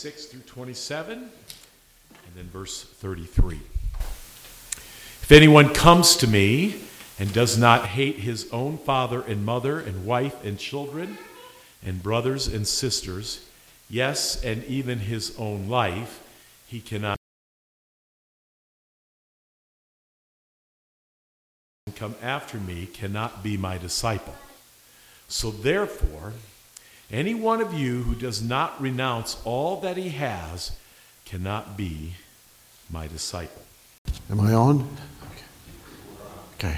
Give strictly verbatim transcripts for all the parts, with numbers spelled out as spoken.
six through twenty-seven, and then verse thirty-three. If anyone comes to me and does not hate his own father and mother and wife and children and brothers and sisters, yes, and even his own life, he cannot come after me, cannot be my disciple. So therefore, any one of you who does not renounce all that he has cannot be my disciple. Am I on? Okay.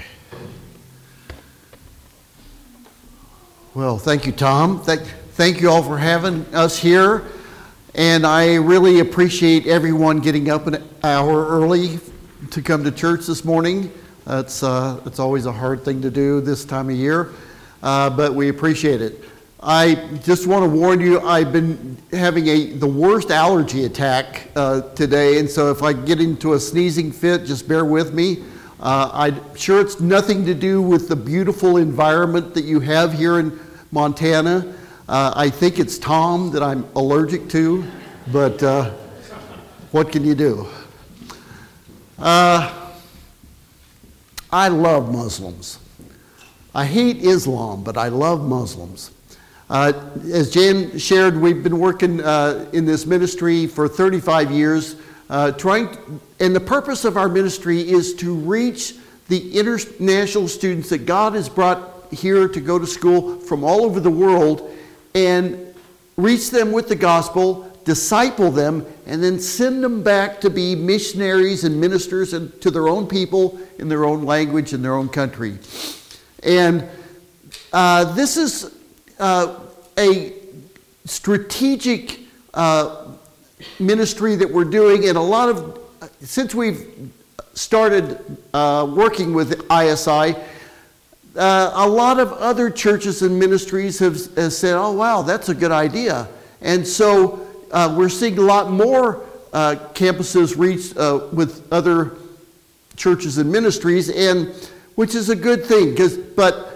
Well, thank you, Tom. Thank, thank you all for having us here. And I really appreciate everyone getting up an hour early to come to church this morning. It's, uh, it's always a hard thing to do this time of year, uh, but we appreciate it. I just want to warn you, I've been having a the worst allergy attack uh, today, and so if I get into a sneezing fit, just bear with me. Uh, I'm sure it's nothing to do with the beautiful environment that you have here in Montana. Uh, I think it's Tom that I'm allergic to, but uh, what can you do? Uh, I love Muslims. I hate Islam, but I love Muslims. Uh, as Jan shared, we've been working uh, in this ministry for thirty-five years, uh, trying, to, and the purpose of our ministry is to reach the international students that God has brought here to go to school from all over the world, and reach them with the gospel, disciple them, and then send them back to be missionaries and ministers and to their own people in their own language and their own country. And uh, this is Uh, a strategic uh, ministry that we're doing, and a lot of, since we've started uh, working with I S I, uh, a lot of other churches and ministries have, have said, oh wow, that's a good idea. And so uh, we're seeing a lot more uh, campuses reached uh, with other churches and ministries, and which is a good thing, because but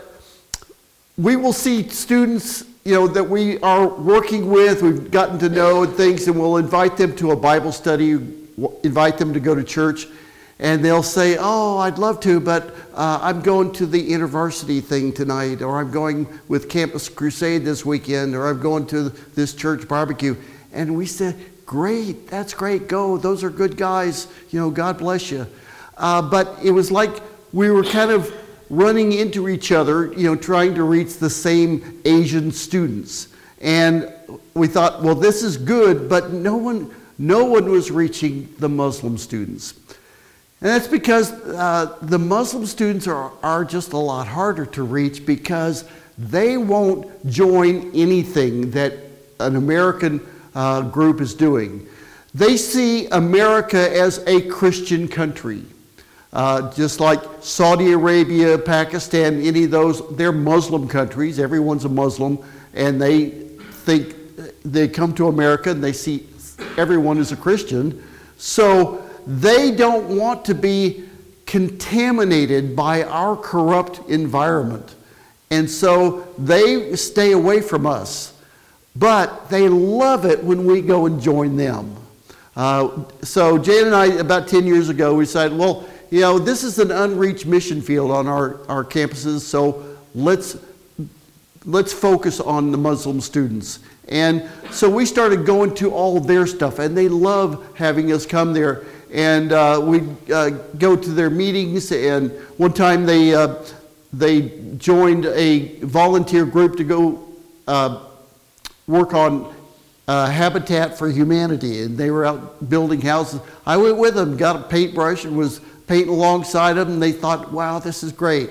we will see students, you know, that we are working with, we've gotten to know and things, and we'll invite them to a Bible study, invite them to go to church, and they'll say, oh, I'd love to, but uh, I'm going to the InterVarsity thing tonight, or I'm going with Campus Crusade this weekend, or I'm going to this church barbecue. And we said, great, that's great, go, those are good guys, you know, God bless you. Uh, but it was like we were kind of running into each other, you know, trying to reach the same Asian students. And we thought, well, this is good, but no one, no one was reaching the Muslim students. And that's because uh, the Muslim students are, are just a lot harder to reach, because they won't join anything that an American uh, group is doing. They see America as a Christian country. Uh, just like Saudi Arabia, Pakistan, any of those, they're Muslim countries. Everyone's a Muslim, and they think they come to America and they see everyone is a Christian. So they don't want to be contaminated by our corrupt environment. And so they stay away from us. But they love it when we go and join them. Uh, so Jan and I, about ten years ago, we decided, well, you know, this is an unreached mission field on our, our campuses, so let's let's focus on the Muslim students. And so we started going to all their stuff, and they love having us come there. And uh, we uh, go to their meetings, and one time they uh, they joined a volunteer group to go uh, work on uh, Habitat for Humanity, and they were out building houses. I went with them, got a paintbrush, and was painting alongside them, and they thought, wow, this is great.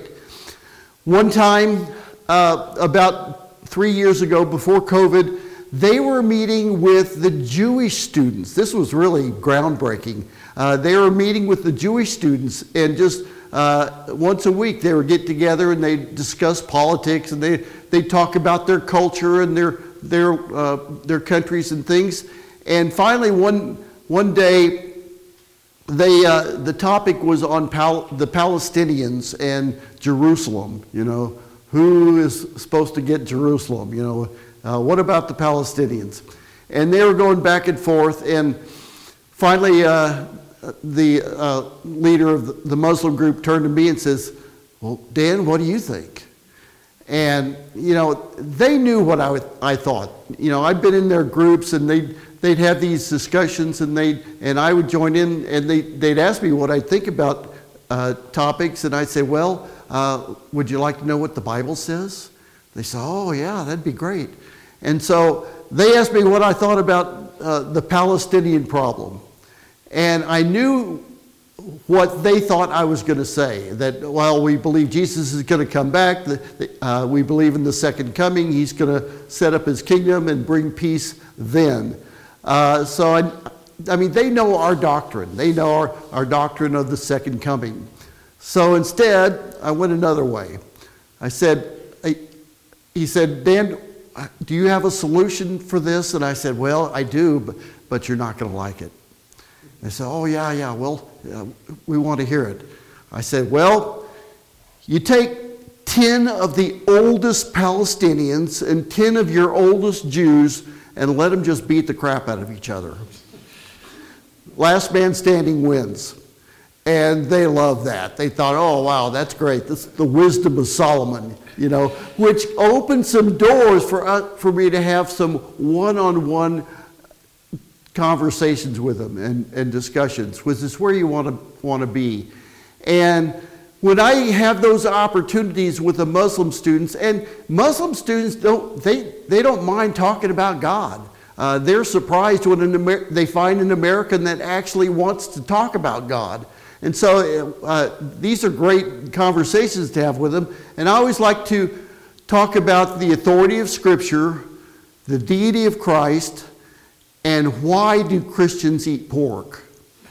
One time, uh, about three years ago, before COVID, they were meeting with the Jewish students. This was really groundbreaking. Uh, they were meeting with the Jewish students, and just uh, once a week they would get together and they discuss politics, and they they talk about their culture and their their uh, their countries and things. And finally, one one day, They, uh, the topic was on Pal- the Palestinians and Jerusalem. You know, who is supposed to get Jerusalem? You know, uh, what about the Palestinians? And they were going back and forth, and finally uh, the uh, leader of the, the Muslim group turned to me and says, "Well, Dan, what do you think?" And, you know, they knew what I, would, I thought. You know, I'd been in their groups, and they'd, they'd have these discussions, and, they'd, and I would join in, and they, they'd ask me what I think about uh, topics, and I'd say, well, uh, would you like to know what the Bible says? They said, oh, yeah, that'd be great. And so they asked me what I thought about uh, the Palestinian problem. And I knew what they thought I was going to say, that, well, we believe Jesus is going to come back, the, uh, we believe in the second coming, he's going to set up his kingdom and bring peace then. Uh, so, I, I mean, they know our doctrine. They know our, our doctrine of the second coming. So instead, I went another way. I said, I, he said, Dan, do you have a solution for this? And I said, well, I do, but, but you're not going to like it. They said, oh, yeah, yeah, well, uh, we want to hear it. I said, well, you take ten of the oldest Palestinians and ten of your oldest Jews and let them just beat the crap out of each other. Last man standing wins. And they loved that. They thought, oh, wow, that's great. This is the wisdom of Solomon, you know, which opened some doors for, uh, for me to have some one-on-one conversations with them and, and discussions, which is where you want to want to be. And when I have those opportunities with the Muslim students, and Muslim students don't they they don't mind talking about God. Uh, they're surprised when an Amer- they find an American that actually wants to talk about God. And so uh, these are great conversations to have with them. And I always like to talk about the authority of Scripture, the deity of Christ, and why do Christians eat pork?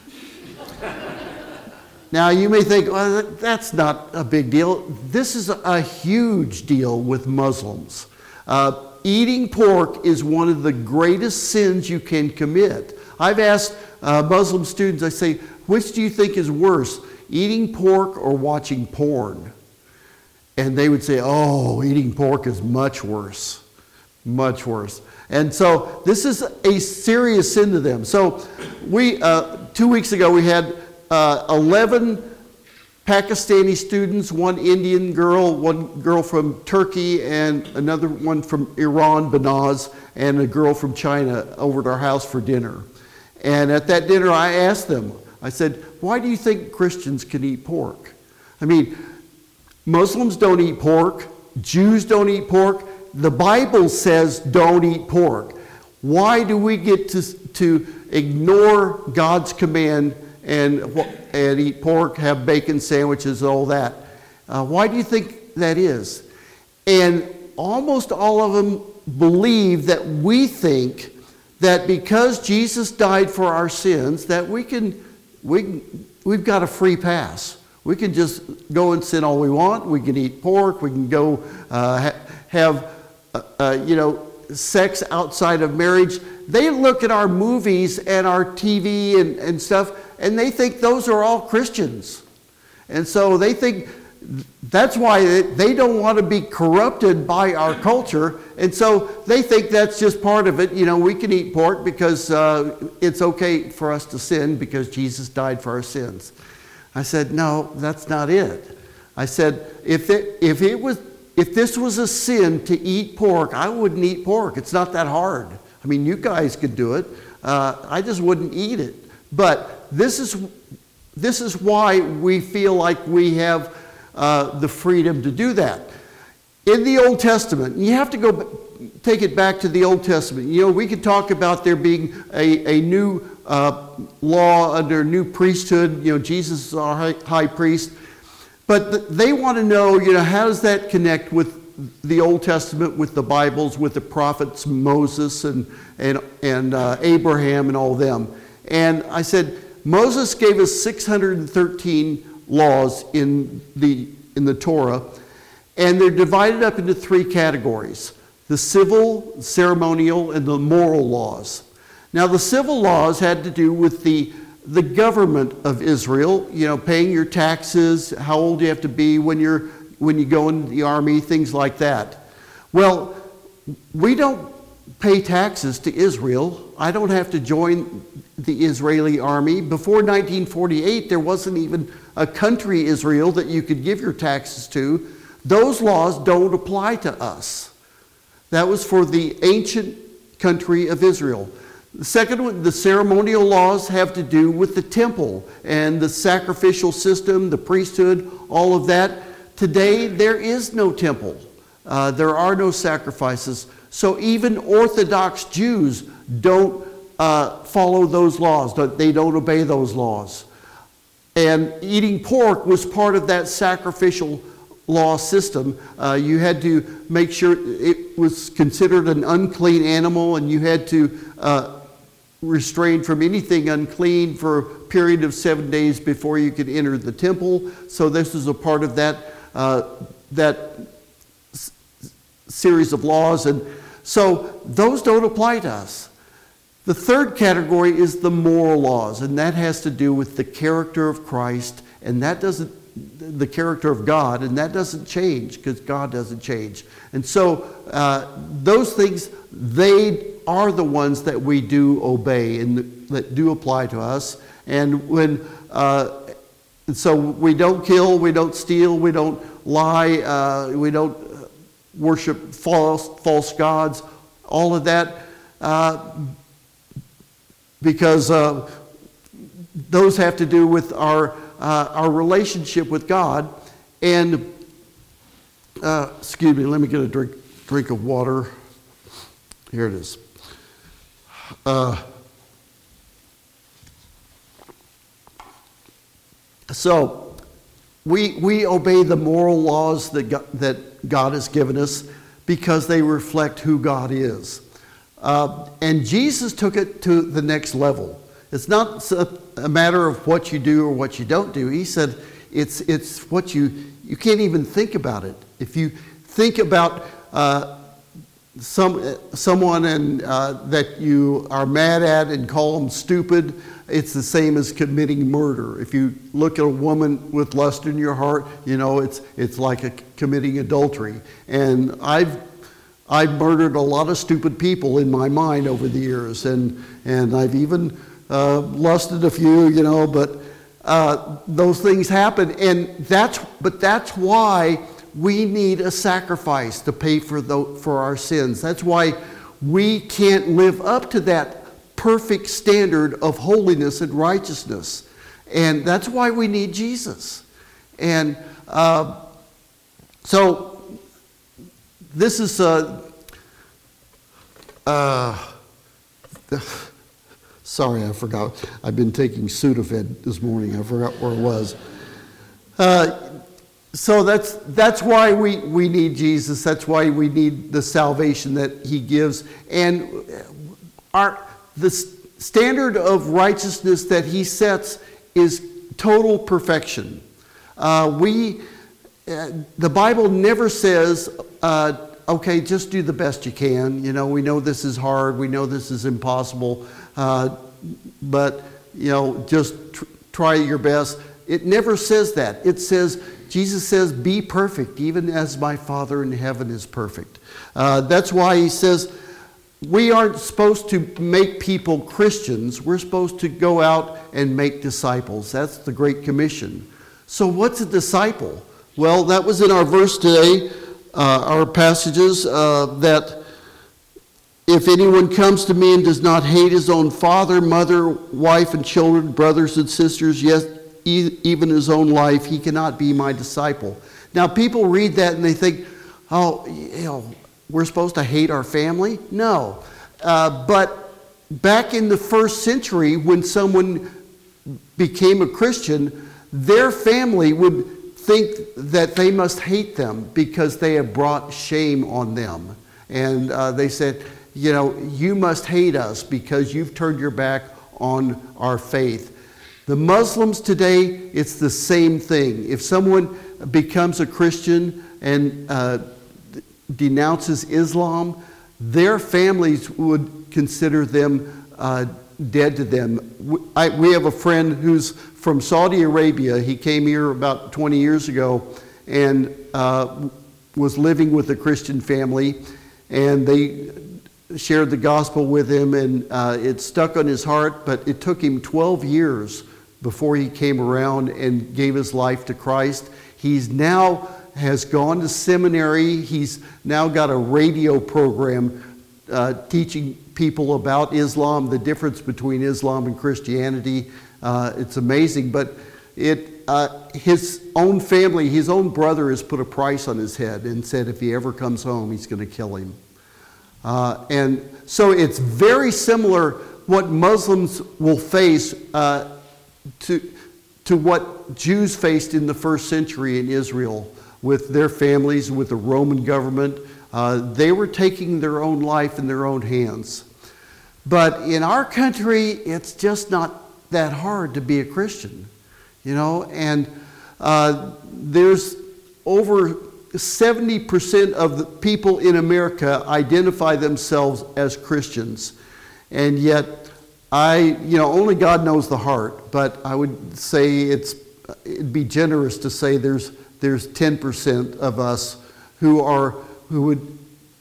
Now, you may think, well, that's not a big deal. This is a huge deal with Muslims. Uh, eating pork is one of the greatest sins you can commit. I've asked uh, Muslim students, I say, which do you think is worse, eating pork or watching porn? And they would say, oh, eating pork is much worse, much worse. And so this is a serious sin to them. So we, uh, two weeks ago, we had uh, eleven Pakistani students, one Indian girl, one girl from Turkey, and another one from Iran, Banaz, and a girl from China over at our house for dinner. And at that dinner, I asked them, I said, why do you think Christians can eat pork? I mean, Muslims don't eat pork, Jews don't eat pork, the Bible says don't eat pork. Why do we get to, to ignore God's command and, and eat pork, have bacon sandwiches, all that? Uh, why do you think that is? And almost all of them believe that we think that because Jesus died for our sins, that we can, we, we've got a free pass. We can just go and sin all we want. We can eat pork. We can go uh, ha- have, uh, uh, you know, sex outside of marriage. They look at our movies and our T V and, and stuff, and they think those are all Christians. And so they think that's why they don't want to be corrupted by our culture. And so they think that's just part of it. You know, we can eat pork because uh, it's okay for us to sin because Jesus died for our sins. I said, no, that's not it. I said, if it, if it was, if this was a sin to eat pork, I wouldn't eat pork. It's not that hard. I mean, you guys could do it. Uh, I just wouldn't eat it. But this is, this is why we feel like we have uh, the freedom to do that. In the Old Testament, you have to go take it back to the Old Testament. You know, we could talk about there being a, a new uh, law under new priesthood. You know, Jesus is our high, high priest. But th- they want to know, you know, how does that connect with the Old Testament, with the Bibles, with the prophets, Moses and, and, and uh, Abraham and all them. And I said, Moses gave us six hundred thirteen laws in the, in the Torah, and they're divided up into three categories: the civil, ceremonial, and the moral laws. Now, the civil laws had to do with the, the government of Israel, you know, paying your taxes, how old you have to be when you're when you go into the army, things like that. Well, we don't pay taxes to Israel. I don't have to join the Israeli army. Before nineteen forty-eight, there wasn't even a country, Israel, that you could give your taxes to. Those laws don't apply to us. That was for the ancient country of Israel. The second one, the ceremonial laws, have to do with the temple and the sacrificial system, the priesthood, all of that. Today, there is no temple. Uh, there are no sacrifices. So even Orthodox Jews don't uh, follow those laws. They don't obey those laws. And eating pork was part of that sacrificial law system. Uh, you had to make sure it was considered an unclean animal, and you had to uh, refrain from anything unclean for a period of seven days before you could enter the temple. So this is a part of that uh, that s- series of laws, and so those don't apply to us. The third category is the moral laws, and that has to do with the character of Christ, and that doesn't, the character of God, and that doesn't change because God doesn't change. And so uh, those things, they are the ones that we do obey and that do apply to us. And when uh, so we don't kill, we don't steal, we don't lie, uh, we don't worship false false gods, all of that. Uh, because uh, those have to do with our uh, our relationship with God. And uh, excuse me, let me get a drink drink of water. Here it is. Uh, so we we obey the moral laws that God, that God has given us because they reflect who God is. Uh, and Jesus took it to the next level. It's not a matter of what you do or what you don't do. He said it's it's what you you can't even think about it. If you think about uh, some someone and uh, that you are mad at and call them stupid, it's the same as committing murder. If you look at a woman with lust in your heart, you know it's it's like a, committing adultery. And I've I've murdered a lot of stupid people in my mind over the years, and and I've even uh, lusted a few, you know. But uh, those things happen, and that's but that's why we need a sacrifice to pay for the, for our sins. That's why we can't live up to that perfect standard of holiness and righteousness, and that's why we need Jesus. And uh, so. This is uh, uh, sorry, I forgot. I've been taking Sudafed this morning. I forgot where it was. Uh, so that's that's why we, we need Jesus. That's why we need the salvation that He gives. And our the standard of righteousness that He sets is total perfection. Uh, we uh, the Bible never says. Uh, okay, just do the best you can. You know, we know this is hard. We know this is impossible. Uh, but, you know, just tr- try your best. It never says that. It says, Jesus says, be perfect, even as my Father in heaven is perfect. Uh, that's why He says, we aren't supposed to make people Christians. We're supposed to go out and make disciples. That's the Great Commission. So what's a disciple? Well, that was in our verse today. Uh, our passages uh, that if anyone comes to me and does not hate his own father, mother, wife, and children, brothers and sisters, yes, e- even his own life, he cannot be my disciple. Now, people read that and they think, oh, you know, we're supposed to hate our family? No. Uh, but back in the first century, when someone became a Christian, their family would think that they must hate them because they have brought shame on them. And uh, they said, you know, you must hate us because you've turned your back on our faith. The Muslims today, it's the same thing. If someone becomes a Christian and uh, denounces Islam, their families would consider them uh, dead to them. We, I, we have a friend who's from Saudi Arabia. He came here about twenty years ago and uh, was living with a Christian family, and they shared the gospel with him, and uh, it stuck on his heart, but it took him twelve years before he came around and gave his life to Christ. He's now has gone to seminary. He's now got a radio program uh, teaching people about Islam, the difference between Islam and Christianity. Uh, it's amazing, but it uh, his own family, his own brother has put a price on his head and said if he ever comes home, he's going to kill him. Uh, and so it's very similar what Muslims will face uh, to, to what Jews faced in the first century in Israel with their families, with the Roman government. Uh, they were taking their own life in their own hands. But in our country, it's just not that hard to be a Christian, you know, and uh, there's over seventy percent of the people in America identify themselves as Christians. And yet, I, you know, only God knows the heart, but I would say it's, it'd be generous to say there's, there's ten percent of us who are, who would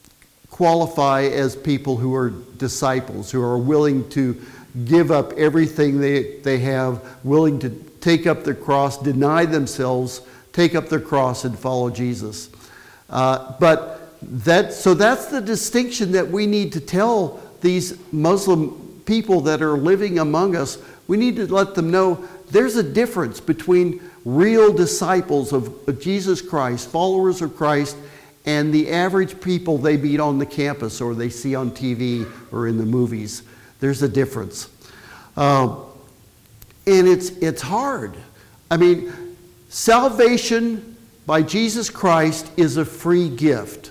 qualify as people who are disciples, who are willing to give up everything they, they have, willing to take up their cross, deny themselves, take up their cross and follow Jesus. Uh, but that, so that's the distinction that we need to tell these Muslim people that are living among us. We need to let them know there's a difference between real disciples of, of Jesus Christ, followers of Christ, and the average people they meet on the campus or they see on T V or in the movies. There's a difference. Uh, and it's, it's hard. I mean, salvation by Jesus Christ is a free gift,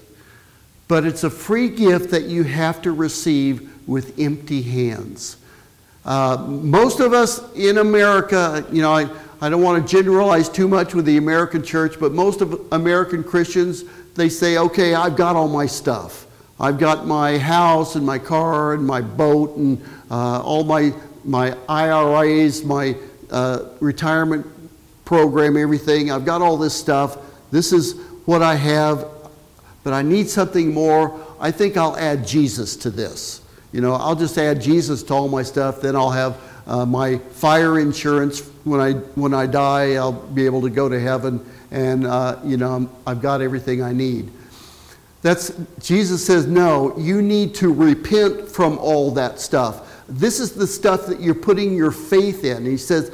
but it's a free gift that you have to receive with empty hands. Uh, most of us in America, you know, I, I don't want to generalize too much with the American church, but most of American Christians, they say, okay, I've got all my stuff. I've got my house and my car and my boat and uh, all my, my I R As, my uh, retirement program, everything. I've got all this stuff. This is what I have, but I need something more. I think I'll add Jesus to this. You know, I'll just add Jesus to all my stuff. Then I'll have uh, my fire insurance. When I when I die, I'll be able to go to heaven, and uh, you know, I'm, I've got everything I need. That's Jesus says, no, you need to repent from all that stuff. This is the stuff that you're putting your faith in. He says,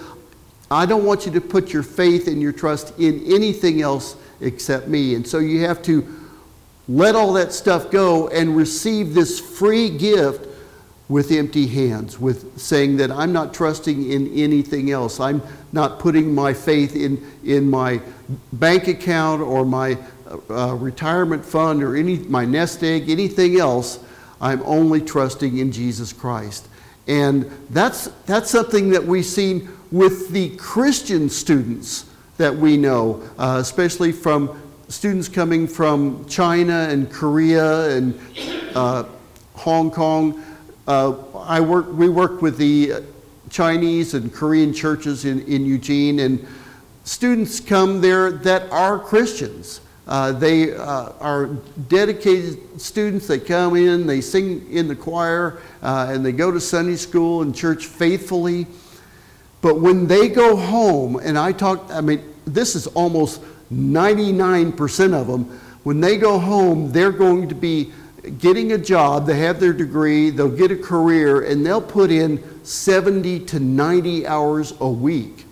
I don't want you to put your faith and your trust in anything else except me. And so you have to let all that stuff go and receive this free gift with empty hands, with saying that I'm not trusting in anything else. I'm not putting my faith in, in my bank account or my uh, retirement fund or any my nest egg, anything else. I'm only trusting in Jesus Christ. And that's, that's something that we've seen with the Christian students that we know, uh, especially from students coming from China and Korea and uh, Hong Kong. Uh, I work, we work with the Chinese and Korean churches in, in Eugene, and students come there that are Christians. Uh, they uh, are dedicated students. They come in, they sing in the choir, uh, and they go to Sunday school and church faithfully. But when they go home, and I talk, I mean, this is almost ninety-nine percent of them, when they go home, they're going to be getting a job, they have their degree, they'll get a career, and they'll put in seventy to ninety hours a week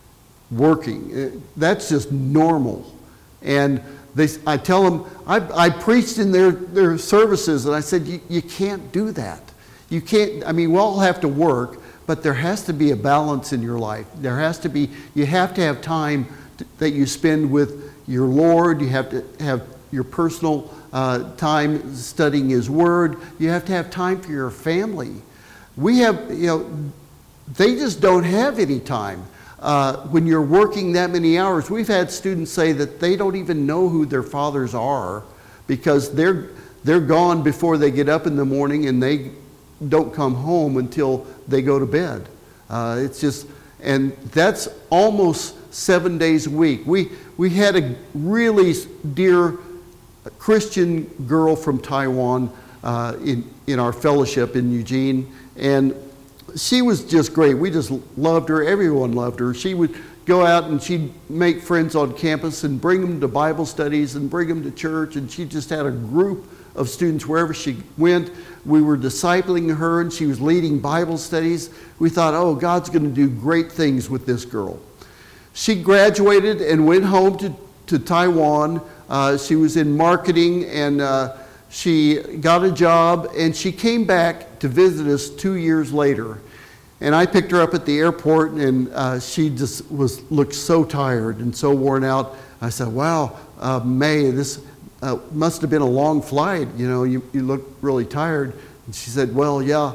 working. That's just normal. And they, I tell them, I, I preached in their, their services, and I said, you, you can't do that. You can't, I mean, we all have to work, but there has to be a balance in your life. There has to be, you have to have time to, that you spend with your Lord. You have to have your personal uh, time studying His Word. You have to have time for your family. We have, you know, they just don't have any time. Uh, when you're working that many hours, we've had students say that they don't even know who their fathers are because they're, they're gone before they get up in the morning, and they don't come home until they go to bed. Uh, it's just, and that's almost seven days a week. We, we had a really dear Christian girl from Taiwan uh, in, in our fellowship in Eugene. And she was just great. We just loved her. Everyone loved her. She would go out and she'd make friends on campus and bring them to Bible studies and bring them to church. And she just had a group of students wherever she went. We were discipling her and she was leading Bible studies. We thought, oh, God's going to do great things with this girl. She graduated and went home to, to Taiwan. Uh, she was in marketing and uh, she got a job, and she came back to visit us two years later. And I picked her up at the airport, and uh, she just was looked so tired and so worn out. I said, wow, uh, May, this uh, must have been a long flight. You know, you, you look really tired. And she said, well, yeah,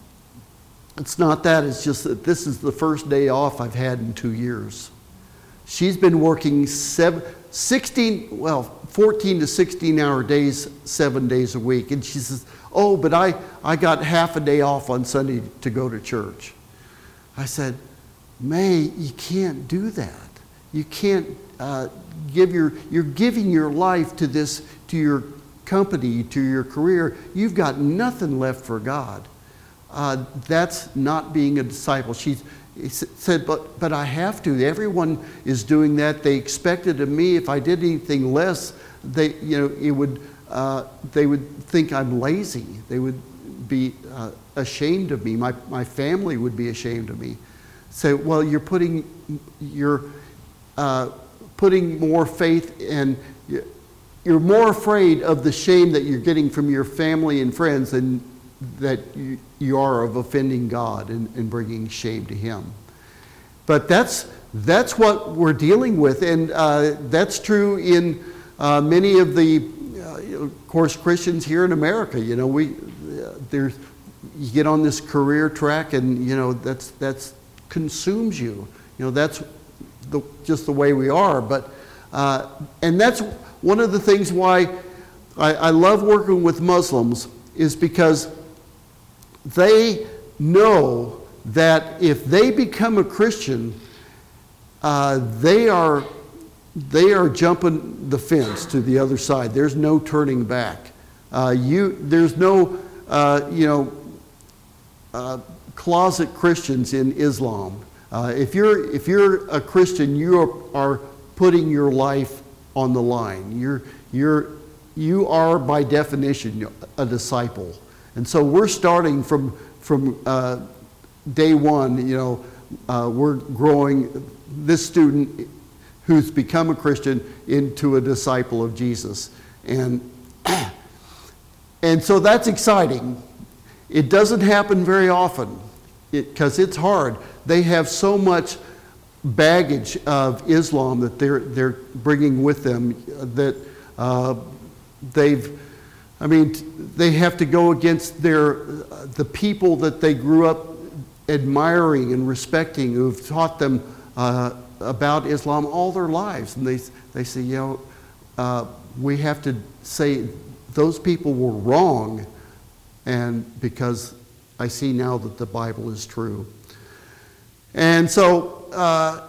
it's not that. It's just that this is the first day off I've had in two years. She's been working seven, sixteen, well, fourteen to sixteen hour days, seven days a week. And she says, oh, but I, I got half a day off on Sunday to go to church. I said, May, you can't do that. You can't uh, give your, you're giving your life to this, to your company, to your career. You've got nothing left for God. Uh, that's not being a disciple. She's, He said, but, but I have to. Everyone is doing that. They expected of me, if I did anything less, they, you know, it would, uh, they would think I'm lazy. They would be uh, ashamed of me. My, my family would be ashamed of me. Say, well, you're putting, you're uh, putting more faith and you're more afraid of the shame that you're getting from your family and friends than that you, you are of offending God and, and bringing shame to Him. But that's that's what we're dealing with, and uh, that's true in uh, many of the, uh, of course, Christians here in America. You know, we uh, there's you get on this career track, and you know that's that's consumes you. You know, that's the, just the way we are. But uh, and that's one of the things why I, I love working with Muslims, is because they know that if they become a Christian, uh, they are they are jumping the fence to the other side. There's no turning back. Uh, you there's no uh, you know uh, closet Christians in Islam. Uh, if you're if you're a Christian, you are, are putting your life on the line. You're you're you are by definition a disciple. And so we're starting from from uh, day one. You know, uh, we're growing this student who's become a Christian into a disciple of Jesus, and and so that's exciting. It doesn't happen very often because it, it's hard. They have so much baggage of Islam that they're they're bringing with them that uh, they've. I mean, they have to go against their uh, the people that they grew up admiring and respecting, who've taught them uh, about Islam all their lives. And they they say, you know, uh, we have to say those people were wrong, and because I see now that the Bible is true. And so, uh,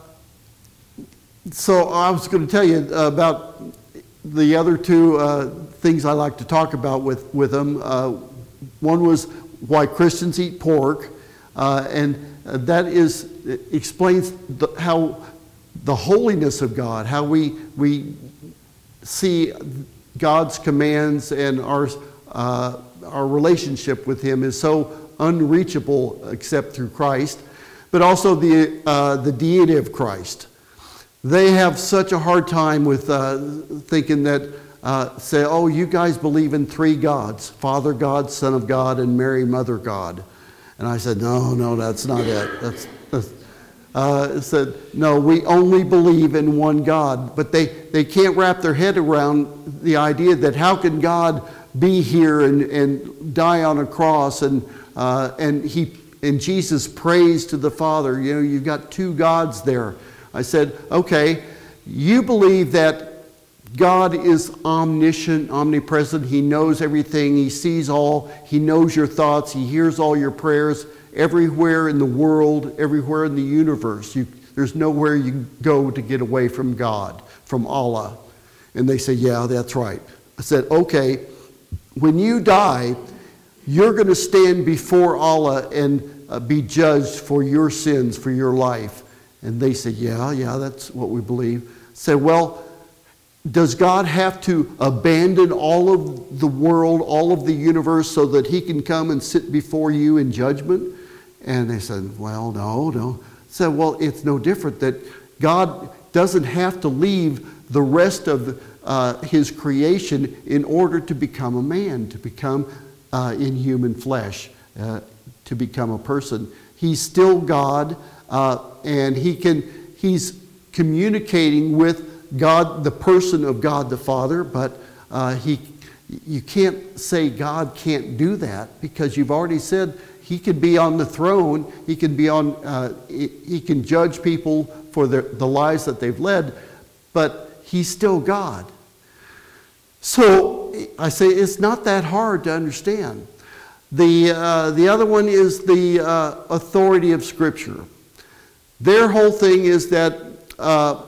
so I was going to tell you about the other two uh, things I like to talk about with, with them. Uh, one was why Christians eat pork, uh, and that is explains the, how the holiness of God, how we we see God's commands and our uh, our relationship with Him is so unreachable except through Christ, but also the uh, the deity of Christ. They have such a hard time with uh, thinking that, uh, say, oh, you guys believe in three gods, Father God, Son of God, and Mary, Mother God. And I said, no, no, that's not it. That's, that's uh, said, no, we only believe in one God. But they, they can't wrap their head around the idea that how can God be here and, and die on a cross, and uh, and he and Jesus prays to the Father. You know, you've got two gods there. I said, okay, you believe that God is omniscient, omnipresent. He knows everything. He sees all. He knows your thoughts. He hears all your prayers everywhere in the world, everywhere in the universe. You, there's nowhere you go to get away from God, from Allah. And they say, yeah, that's right. I said, okay, when you die, you're going to stand before Allah and uh, be judged for your sins, for your life. And they said, yeah, yeah, that's what we believe. Said, well, does God have to abandon all of the world, all of the universe, so that he can come and sit before you in judgment? And they said, well, no, no. Said, well, it's no different, that God doesn't have to leave the rest of uh, his creation in order to become a man, to become uh, in human flesh, uh, to become a person. He's still God, uh, and he can. He's communicating with God, the person of God the Father, but uh, he, you can't say God can't do that, because you've already said he can be on the throne, he can be on, uh, he can judge people for their, the lives that they've led, but he's still God. So I say it's not that hard to understand. The, uh, the other one is the uh, authority of Scripture. Their whole thing is that uh,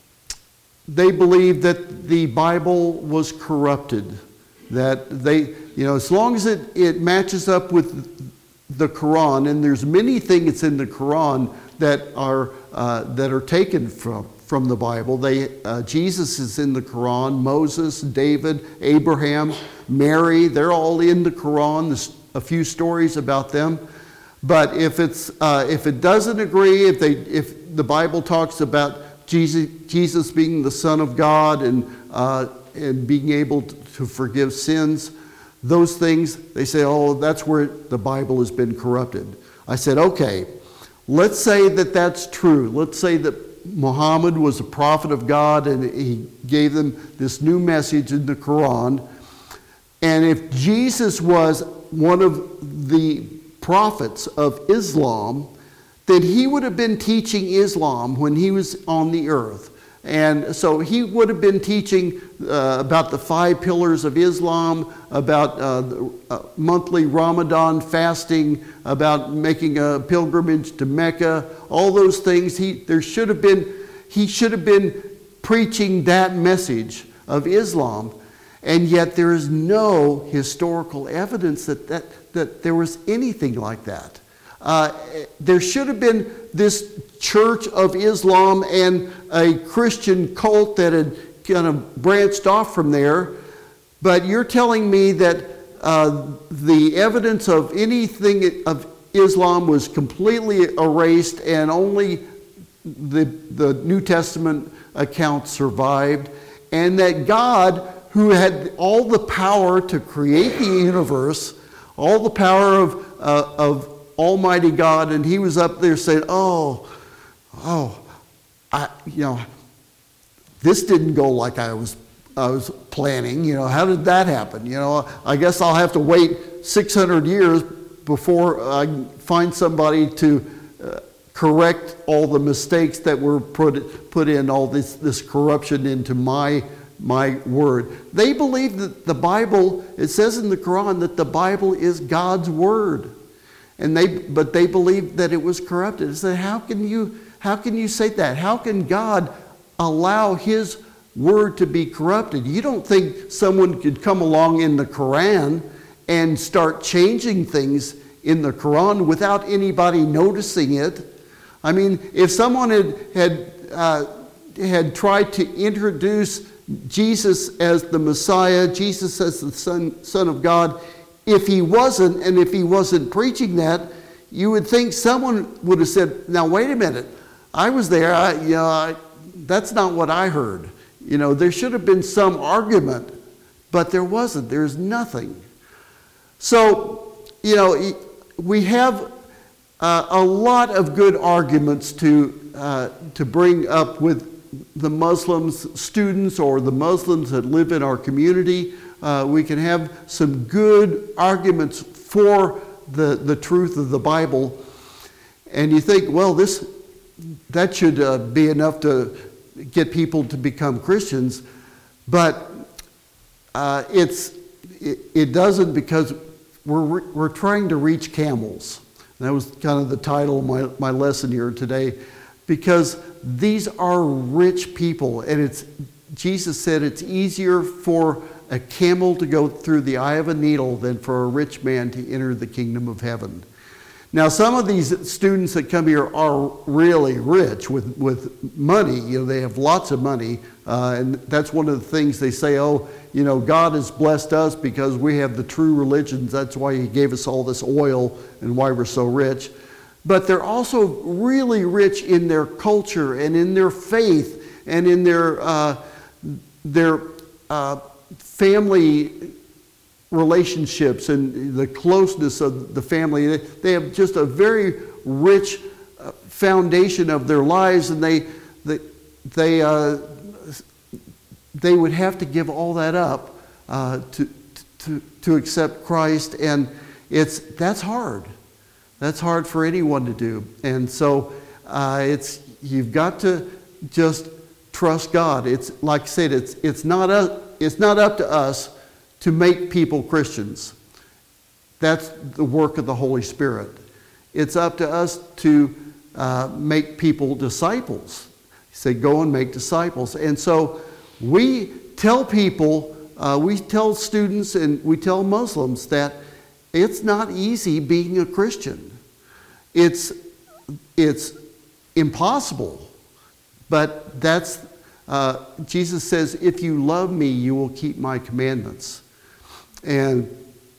they believe that the Bible was corrupted. That they, you know, as long as it, it matches up with the Quran, and there's many things in the Quran that are uh, that are taken from from the Bible. They uh, Jesus is in the Quran. Moses, David, Abraham, Mary, they're all in the Quran. There's a few stories about them. But if it's uh, if it doesn't agree, if they if the Bible talks about Jesus, Jesus being the Son of God and uh, and being able to forgive sins, those things, they say, oh, that's where the Bible has been corrupted. I said, okay, let's say that that's true. Let's say that Muhammad was a prophet of God and he gave them this new message in the Quran. And if Jesus was one of the prophets of Islam, then he would have been teaching Islam when he was on the earth. And so he would have been teaching uh, about the five pillars of Islam, about uh, the, uh, monthly Ramadan fasting, about making a pilgrimage to Mecca, all those things. He, there should have been, he should have been preaching that message of Islam. And yet there is no historical evidence that, that, that there was anything like that. Uh, there should have been this Church of Islam and a Christian cult that had kind of branched off from there. But you're telling me that uh, the evidence of anything of Islam was completely erased and only the, the New Testament account survived, and that God, who had all the power to create the universe, all the power of, uh, of Almighty God, and he was up there saying, oh, oh, I, you know, this didn't go like I was I was planning. You know, how did that happen? You know, I guess I'll have to wait six hundred years before I find somebody to uh, correct all the mistakes that were put put in, all this this corruption into my my word. They believe that the Bible, it says in the Quran that the Bible is God's word. And they, but they believed that it was corrupted. I said, how can you, how can you say that? How can God allow his word to be corrupted? You don't think someone could come along in the Quran and start changing things in the Quran without anybody noticing it? I mean, if someone had had uh, had tried to introduce Jesus as the Messiah, Jesus as the Son, Son of God, if he wasn't, and if he wasn't preaching that, you would think someone would have said, now wait a minute, I was there, I, you know, I, that's not what I heard. You know, there should have been some argument, but there wasn't. There's nothing. So, you know, we have uh, a lot of good arguments to, uh, to bring up with the Muslims students or the Muslims that live in our community. Uh, we can have some good arguments for the, the truth of the Bible. And you think, well, this that should uh, be enough to get people to become Christians. But uh, it's it, it doesn't, because we're, we're trying to reach camels. And that was kind of the title of my, my lesson here today. Because these are rich people. And it's Jesus said it's easier for a camel to go through the eye of a needle than for a rich man to enter the kingdom of heaven. Now, some of these students that come here are really rich with, with money. You know, they have lots of money. Uh, and that's one of the things they say, oh, you know, God has blessed us because we have the true religions. That's why he gave us all this oil and why we're so rich. But they're also really rich in their culture and in their faith and in their, uh, their uh, family relationships and the closeness of the family. They have just a very rich foundation of their lives, and they they they, uh, they would have to give all that up uh, to to to accept Christ, and it's that's hard. That's hard for anyone to do, and so uh, it's you've got to just trust God. It's like I said, it's it's not a, it's not up to us to make people Christians. That's the work of the Holy Spirit. It's up to us to uh, make people disciples. He said, go and make disciples. And so we tell people, uh, we tell students and we tell Muslims that it's not easy being a Christian. It's, it's impossible. But that's, uh, Jesus says, if you love me, you will keep my commandments. And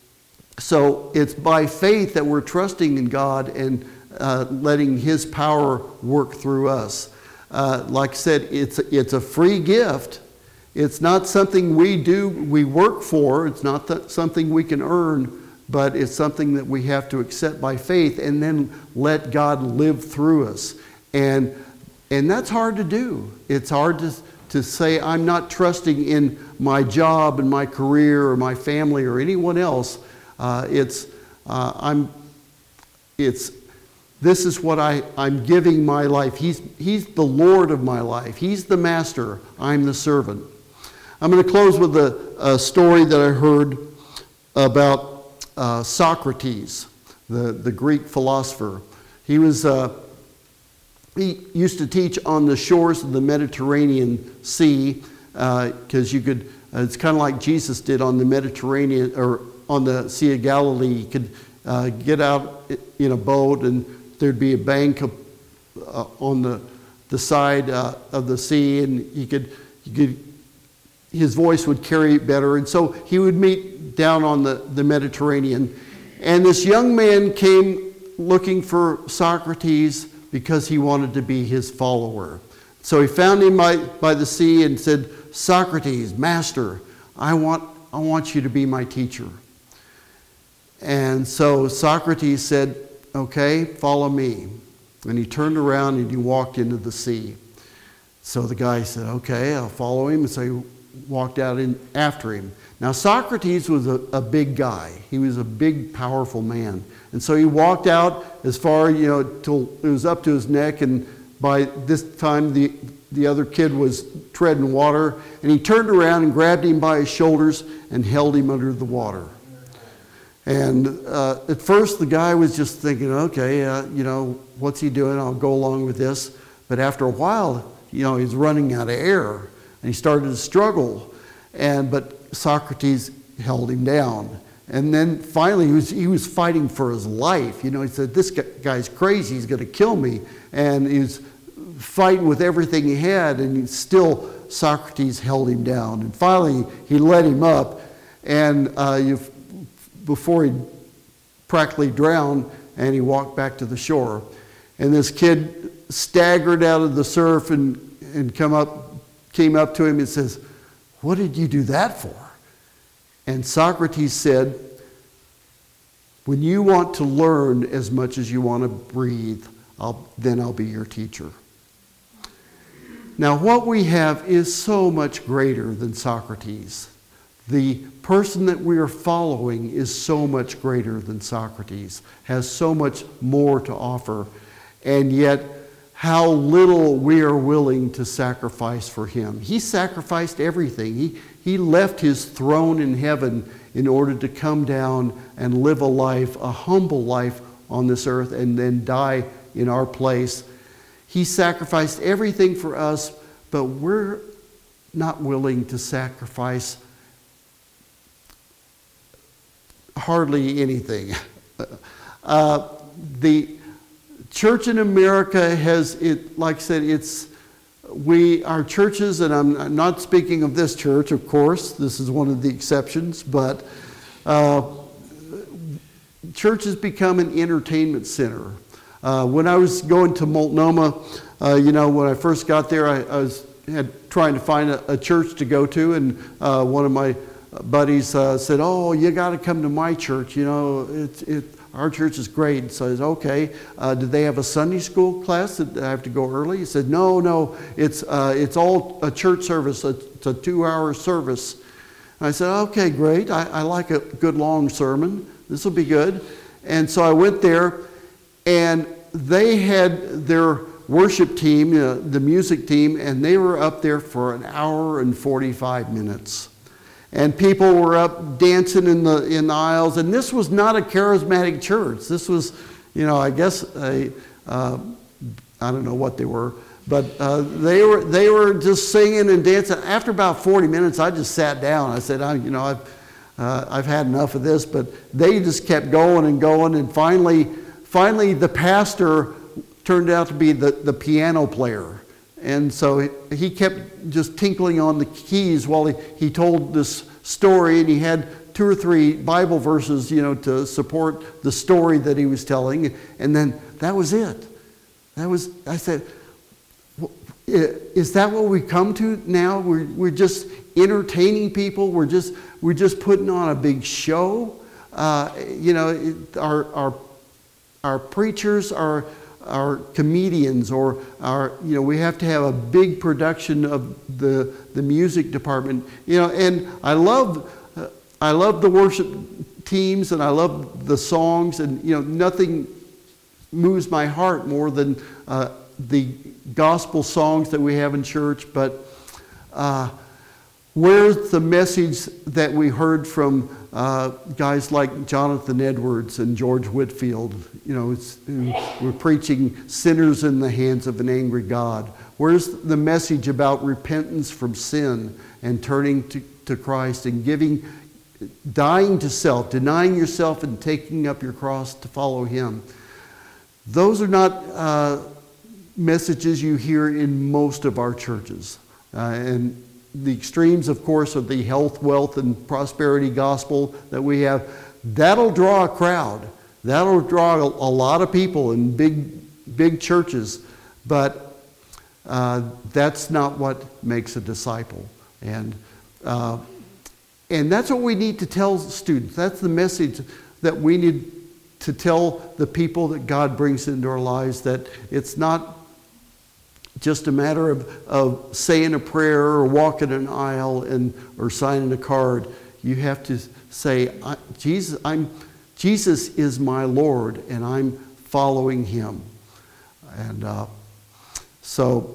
so it's by faith that we're trusting in God and uh, letting his power work through us. Uh, like I said, it's, it's a free gift. It's not something we do, we work for. It's not that something we can earn, but it's something that we have to accept by faith and then let God live through us. And, and that's hard to do. It's hard to to say I'm not trusting in my job and my career or my family or anyone else. Uh, it's uh, I'm it's this is what I, I'm giving my life. He's he's the Lord of my life. He's the master. I'm the servant. I'm going to close with a, a story that I heard about uh, Socrates, the, the Greek philosopher. He was uh, He used to teach on the shores of the Mediterranean Sea because uh, you could, uh, it's kind of like Jesus did on the Mediterranean or on the Sea of Galilee. You could uh, get out in a boat and there'd be a bank of, uh, on the, the side uh, of the sea, and he could, he could, his voice would carry it better. And so he would meet down on the, the Mediterranean. And this young man came looking for Socrates because he wanted to be his follower. So he found him by, by the sea and said, Socrates, master, I want, I want you to be my teacher. And so Socrates said, okay, follow me. And he turned around and he walked into the sea. So the guy said, okay, I'll follow him. And so he walked out in after him. Now Socrates was a, a big guy. He was a big, powerful man. And so he walked out as far, you know, till it was up to his neck, and by this time the, the other kid was treading water, and he turned around and grabbed him by his shoulders and held him under the water. And uh, at first the guy was just thinking, okay, uh, you know, what's he doing? I'll go along with this. But after a while, you know, he's running out of air, and he started to struggle. And but Socrates held him down. And then finally, he was, he was fighting for his life. You know, he said, this guy's crazy. He's going to kill me. And he was fighting with everything he had, and he still, Socrates held him down. And finally, he let him up. And uh, you, before he practically drowned, and he walked back to the shore. And this kid staggered out of the surf and, and come up, came up to him and says, what did you do that for? And Socrates said, when you want to learn as much as you want to breathe, I'll, then I'll be your teacher. Now, what we have is so much greater than Socrates. The person that we are following is so much greater than Socrates, has so much more to offer, and yet how little we are willing to sacrifice for him. He sacrificed everything. He, he left his throne in heaven in order to come down and live a life, a humble life on this earth, and then die in our place. He sacrificed everything for us, but we're not willing to sacrifice hardly anything. Uh, the church in America has, it, like I said, it's, we, our churches, and I'm, I'm not speaking of this church, of course, this is one of the exceptions, but uh, church has become an entertainment center. Uh, when I was going to Multnomah, uh, you know, when I first got there, I, I was had trying to find a, a church to go to, and uh, one of my buddies uh, said, "Oh, you got to come to my church. You know, it, it, our church is great." So I said, "Okay, uh, do they have a Sunday school class that I have to go early?" He said, "No, no, it's uh, it's all a church service. It's a two-hour service." And I said, "Okay, great. I, I like a good long sermon. This will be good." And so I went there, and they had their worship team, uh, the music team, and they were up there for an hour and forty-five minutes. And people were up dancing in the in the aisles. And this was not a charismatic church. This was, you know, I guess a, uh, I don't know what they were, but uh, they were they were just singing and dancing. After about forty minutes, I just sat down. I said, I, you know, I've uh, I've had enough of this. But they just kept going and going, and finally, finally, the pastor turned out to be the, the piano player. And so he, he kept just tinkling on the keys while he, he told this story, and he had two or three Bible verses, you know, to support the story that he was telling. And then that was it. That was, I said, is that what we come to now? We're, we're just entertaining people. We're just, we're just putting on a big show. Uh, you know, it, our, our, our preachers are, our comedians, or our, you know, we have to have a big production of the the music department, you know. And I love uh, I love the worship teams, and I love the songs, and you know, nothing moves my heart more than uh, the gospel songs that we have in church. But uh, where's the message that we heard from uh, guys like Jonathan Edwards and George Whitfield? You know, it's, we're preaching sinners in the hands of an angry God. Where's the message about repentance from sin and turning to, to Christ and giving, dying to self, denying yourself and taking up your cross to follow Him? Those are not uh, messages you hear in most of our churches. Uh, and the extremes, of course, of the health, wealth, and prosperity gospel that we have, that'll draw a crowd. That'll draw a, a lot of people in big, big churches. But uh, that's not what makes a disciple. And, uh, and that's what we need to tell students. That's the message that we need to tell the people that God brings into our lives, that it's not just a matter of, of saying a prayer or walking an aisle and or signing a card. You have to say, I, Jesus, I'm, Jesus is my Lord, and I'm following Him. And uh, so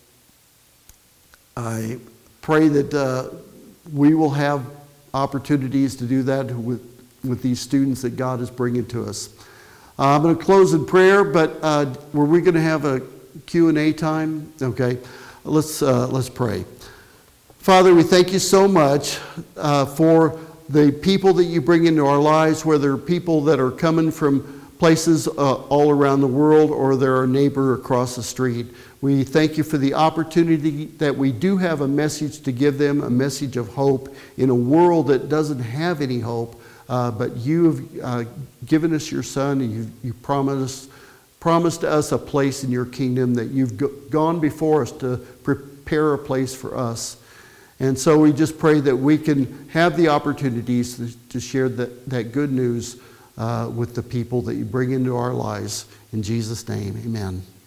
I pray that uh, we will have opportunities to do that with, with these students that God is bringing to us. Uh, I'm going to close in prayer, but uh, were we going to have a Q and A time? Okay, let's uh, let's pray. Father, we thank you so much uh, for the people that you bring into our lives, whether people that are coming from places uh, all around the world or they're our neighbor across the street. We thank you for the opportunity that we do have a message to give them, a message of hope in a world that doesn't have any hope. Uh, but you have uh, given us your Son, and you, you promised, promised us a place in your kingdom, that you've go- gone before us to prepare a place for us. And so we just pray that we can have the opportunities to, to share that, that good news uh, with the people that you bring into our lives. In Jesus' name, amen.